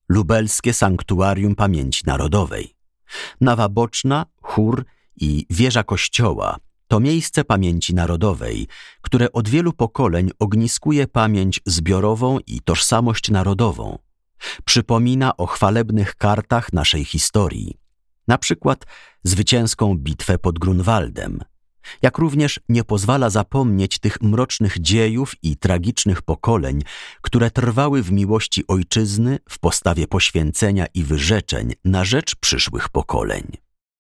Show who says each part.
Speaker 1: Lubelskie Sanktuarium Pamięci Narodowej. Nawa Boczna, chór i wieża kościoła to miejsce pamięci narodowej, które od wielu pokoleń ogniskuje pamięć zbiorową i tożsamość narodową. Przypomina o chwalebnych kartach naszej historii, na przykład zwycięską bitwę pod Grunwaldem, jak również nie pozwala zapomnieć tych mrocznych dziejów i tragicznych pokoleń, które trwały w miłości ojczyzny, w postawie poświęcenia i wyrzeczeń na rzecz przyszłych pokoleń.